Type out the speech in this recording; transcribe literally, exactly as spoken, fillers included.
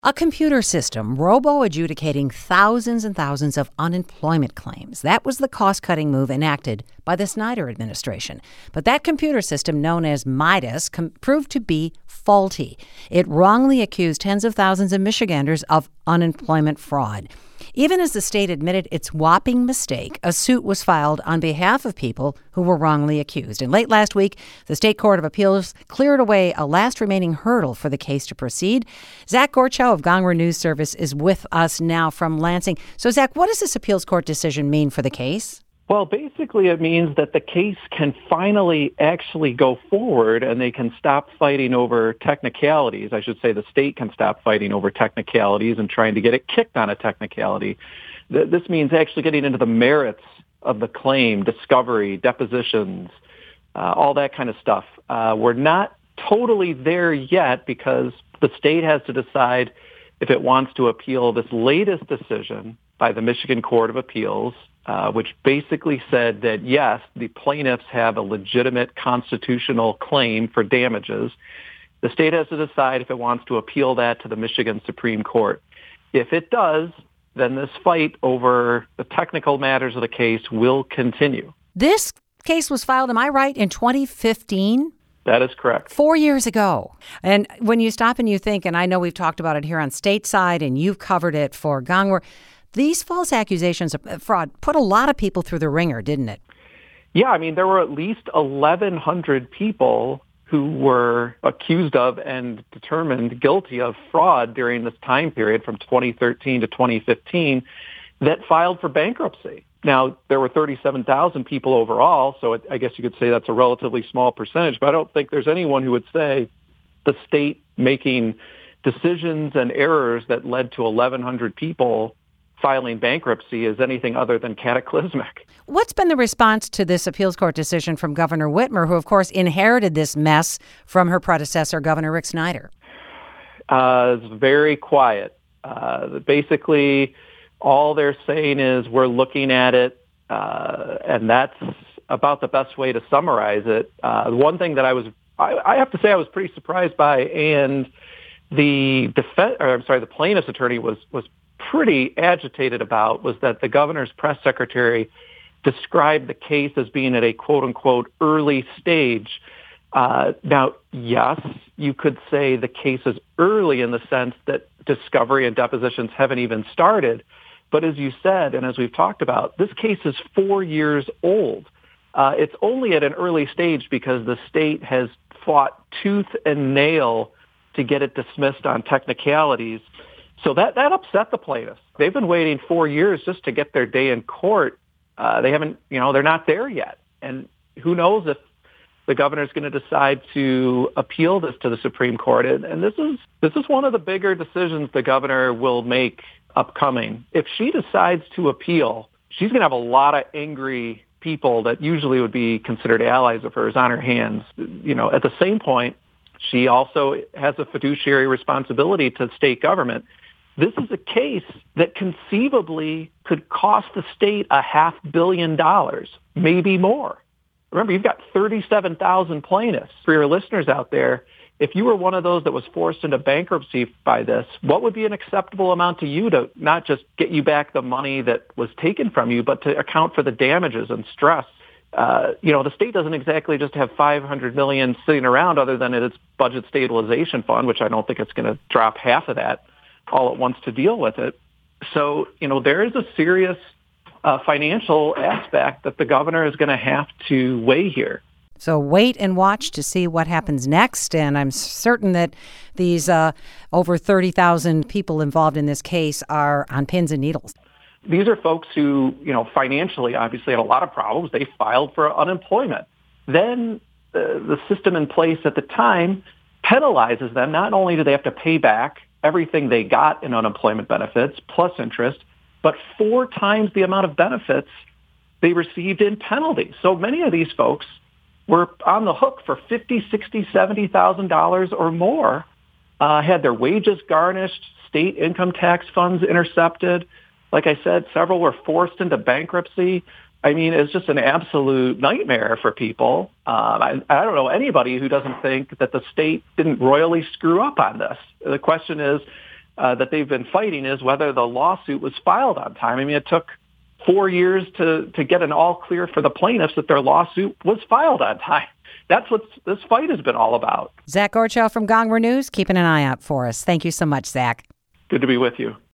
A computer system robo-adjudicating thousands and thousands of unemployment claims. That was the cost-cutting move enacted by the Snyder administration. But that computer system, known as MIDAS, com- proved to be faulty. It wrongly accused tens of thousands of Michiganders of unemployment fraud. Even as the state admitted its whopping mistake, a suit was filed on behalf of people who were wrongly accused. And late last week, the State Court of Appeals cleared away a last remaining hurdle for the case to proceed. Zach Gorchow of Gongwer News Service is with us now from Lansing. So, Zach, what does this appeals court decision mean for the case? Well, basically it means that the case can finally actually go forward and they can stop fighting over technicalities. I should say the state can stop fighting over technicalities and trying to get it kicked on a technicality. This means actually getting into the merits of the claim, discovery, depositions, uh, all that kind of stuff. Uh, we're not totally there yet because the state has to decide if it wants to appeal this latest decision by the Michigan Court of Appeals, uh, which basically said that, yes, the plaintiffs have a legitimate constitutional claim for damages. The state has to decide if it wants to appeal that to the Michigan Supreme Court. If it does, then this fight over the technical matters of the case will continue. This case was filed, am I right, in twenty fifteen? That is correct. Four years ago. And when you stop and you think, and I know we've talked about it here on stateside and you've covered it for Gongwer, these false accusations of fraud put a lot of people through the ringer, didn't it? Yeah, I mean, there were at least eleven hundred people who were accused of and determined guilty of fraud during this time period from twenty thirteen to twenty fifteen that filed for bankruptcy. Now, there were thirty-seven thousand people overall, so it, I guess you could say that's a relatively small percentage, but I don't think there's anyone who would say the state making decisions and errors that led to eleven hundred people filing bankruptcy is anything other than cataclysmic. What's been the response to this appeals court decision from Governor Whitmer, who, of course, inherited this mess from her predecessor, Governor Rick Snyder? Uh, it's very quiet. Uh, basically, all they're saying is we're looking at it, uh, and that's about the best way to summarize it. Uh, one thing that I was, I, I have to say I was pretty surprised by, and the defense, or I'm sorry, the plaintiff's attorney was was pretty agitated about, was that the governor's press secretary described the case as being at a quote-unquote early stage. Uh, now, yes, you could say the case is early in the sense that discovery and depositions haven't even started. But as you said, and as we've talked about, this case is four years old. Uh, it's only at an early stage because the state has fought tooth and nail to get it dismissed on technicalities. So that, that upset the plaintiffs. They've been waiting four years just to get their day in court. Uh, they haven't, you know, they're not there yet. And who knows if the governor's going to decide to appeal this to the Supreme Court. And, and this is this is one of the bigger decisions the governor will make upcoming. If she decides to appeal, she's going to have a lot of angry people that usually would be considered allies of hers on her hands. You know, at the same point, she also has a fiduciary responsibility to state government. This is a case that conceivably could cost the state a half billion dollars, maybe more. Remember, you've got thirty-seven thousand plaintiffs. For your listeners out there, if you were one of those that was forced into bankruptcy by this, what would be an acceptable amount to you to not just get you back the money that was taken from you, but to account for the damages and stress? Uh, you know, the state doesn't exactly just have five hundred million dollars sitting around other than its budget stabilization fund, which I don't think it's going to drop half of that all at once to deal with it. So, you know, there is a serious uh, financial aspect that the governor is going to have to weigh here. So wait and watch to see what happens next. And I'm certain that these uh, over thirty thousand people involved in this case are on pins and needles. These are folks who, you know, financially obviously had a lot of problems. They filed for unemployment. Then uh, the system in place at the time penalizes them. Not only do they have to pay back everything they got in unemployment benefits plus interest, but four times the amount of benefits they received in penalties. So many of these folks were on the hook for fifty thousand dollars, sixty thousand dollars, seventy thousand dollars or more, uh, had their wages garnished, state income tax funds intercepted. Like I said, several were forced into bankruptcy. I mean, it's just an absolute nightmare for people. Um, I, I don't know anybody who doesn't think that the state didn't royally screw up on this. The question is, uh, that they've been fighting is whether the lawsuit was filed on time. I mean, it took four years to, to get an all clear for the plaintiffs that their lawsuit was filed on time. That's what this fight has been all about. Zach Orchow from Gongwer News, keeping an eye out for us. Thank you so much, Zach. Good to be with you.